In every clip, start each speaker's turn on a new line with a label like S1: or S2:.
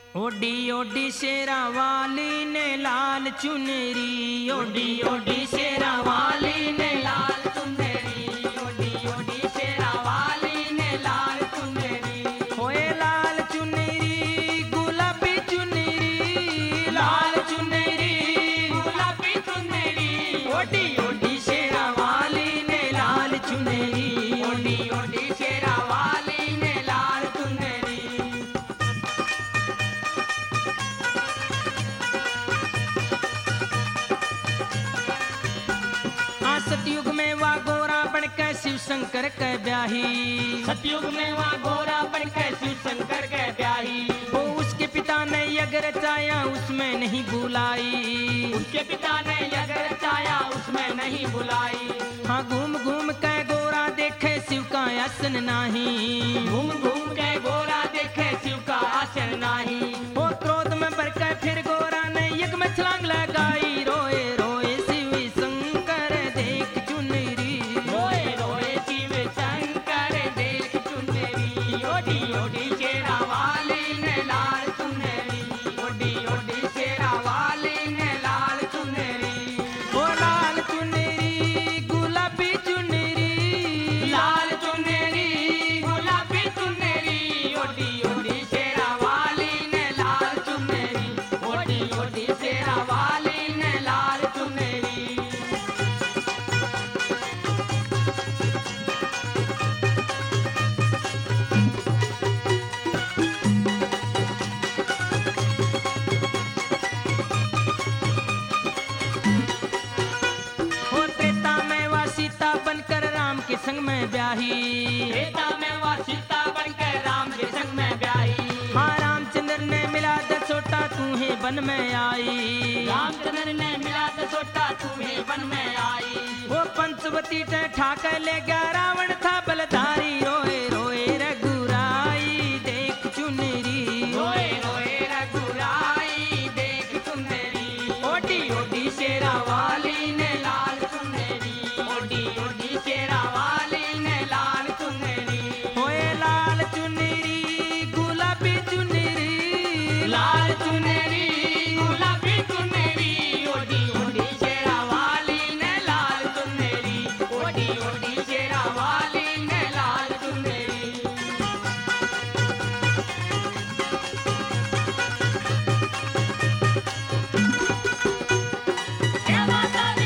S1: OD OD शेरा वाली ने लाल चुनरी, ओडी ओडी शेरा वाली ने लाल चुनरी, ओडी ओडी शेरा वाली ने लाल चुनरी। होए लाल चुनरी गुलाबी चुनरी, लाल चुनरी गुलाबी चुनरी, ओडी ओडी शेरा वाली ने लाल चुनरी, ओडी ओडी शेरा वाली ने लाल चुनरी। सतयुग में वा गोरा बनकर शिव शंकर के ब्याही,
S2: सतयुग में वहाँ गोरा बनकर शिव शंकर के ब्याही।
S1: वो उसके पिता ने यज्ञ रचाया उसमें नहीं बुलाई,
S2: उसके पिता ने यज्ञ रचाया उसमें नहीं बुलाई।
S1: हाँ घूम घूम के गोरा देखे शिव का आसन नाही,
S2: घूम घूम के गोरा देखे शिव का आसन नाही।
S1: वो क्रोध में भरकर फिर गोरा ने यज्ञ में छलांग लगाई, रोए रोए शिव शंकर देख चुनरी,
S2: रोए रोए शिव शंकर देख चुनरी, ओडी ओडी शेरा वाली ने लाल चुनरी, ओडी ओडी शेरा वाली ने लाल चुनरी।
S1: वो लाल चुनरी गुलाबी चुनरी,
S2: लाल चुनरी गुलाबी चुनरी, ओडी ओडी शेरा वाली ने लाल चुनरी, ओडी ओडी शेरा वाली ने लाल चुनरी।
S1: और त्रेता में वा सीता बनकर राम के संग में ब्याही,
S2: त्रेता में वह सीता बनकर राम के संग में ब्याही।
S1: हाँ रामचंद्र ने मिला दसोटा तुम्हें वन में आई,
S2: रामचंद्र ने मिला दसोटा तुम्हें वन में आई।
S1: वो पंचवती ने ठाकर ले गया रावण था बलधारी, रोए रोए रघुराई देख चुनरी,
S2: रोए रोए रघुराई देख चुनरी,
S1: ओडी
S2: ओडी शेरा वाली ने लाल चुनरी, ओडी ओडी शेरा वाली ने लाल चुनरी।
S1: होए लाल चुनरी गुलाबी चुनरी,
S2: लाल चुनरी गुलाबी चुनरी, ओडी ओडी शेरा वाली ने लाल चुनरी, ओडी ओडी शेरा वाली ने लाल चुनरी। क्या माता दी।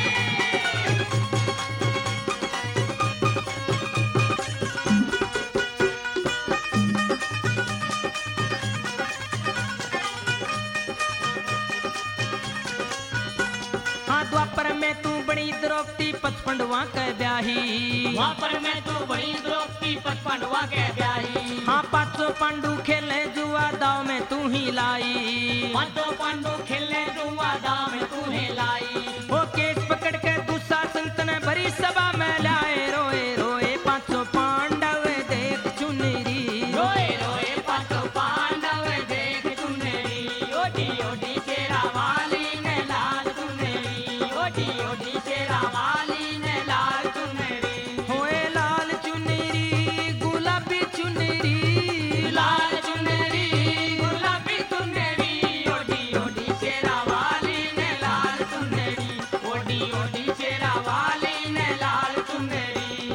S1: हाँ द्वापर में तू बड़ी द्रौपदी पचपंडवा के ब्याही,
S2: वहाँ पर मैं तो बड़ी द्रौपदी पचपंडवा के ब्याही।
S1: हाँ पांचों पांडु खेले जुआ दाव में तू ही लाई,
S2: पांचों पांडु खेलने जुआ दाव में तूने लाई।
S1: वो केस पकड़ के दुशासन ने भरी सभा में लाए, रोए रोए पांचों पांडव देख चुनरी,
S2: रोए रोए पांचों पांडव देख चुनरी, ओडी ओडी शेरा वाली ने लाल चुनरी, ओडी ओडी शेरा वाली ने लाल चुनरी।
S1: होए लाल चुनरी गुलाबी चुनरी,
S2: लाल चुनरी गुलाबी चुनरी, ओडी ओडी शेरा वाली ने लाल चुनरी, ओडी ओडी शेरा वाली ने लाल चुनरी।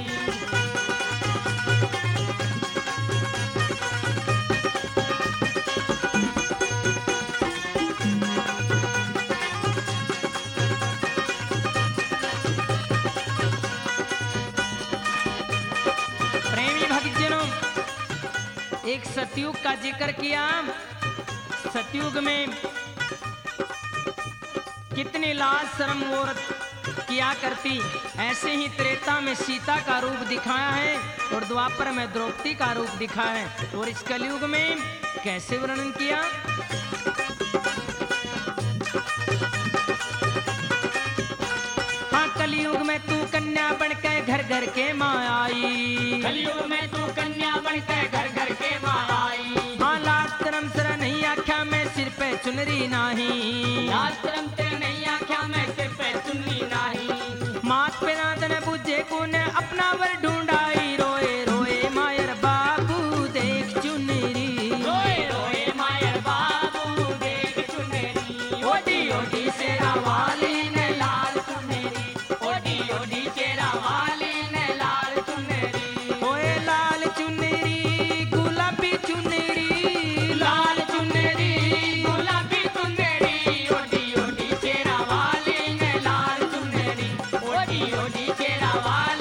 S1: प्रेमी भक्तजनों एक सतयुग का जिक्र किया, सतयुग में कितनी लाज शर्म औरत किया करती, ऐसे ही त्रेता में सीता का रूप दिखाया है और द्वापर में द्रौपदी का रूप दिखाया है, और इस कलयुग में कैसे वर्णन किया। हाँ कलयुग में तू कन्या बनकर घर घर के माँ आई,
S2: कलयुग में तू कन्या बनकर घर घर के माँ आई।
S1: हाँ लाज शर्म सर नहीं आख्या मैं सिर पे चुनरी नाही,
S2: लाल शर्म तेरे नहीं आख्या मैं सिर पे चुन्नी नाही।
S1: मात पे नाथ ने बुझे को ने अपना वर ढूंढाई, रोए रोए मायर बाबू देख चुनरी,
S2: रोए रोए मायर बाबू ओडी शेरा वाली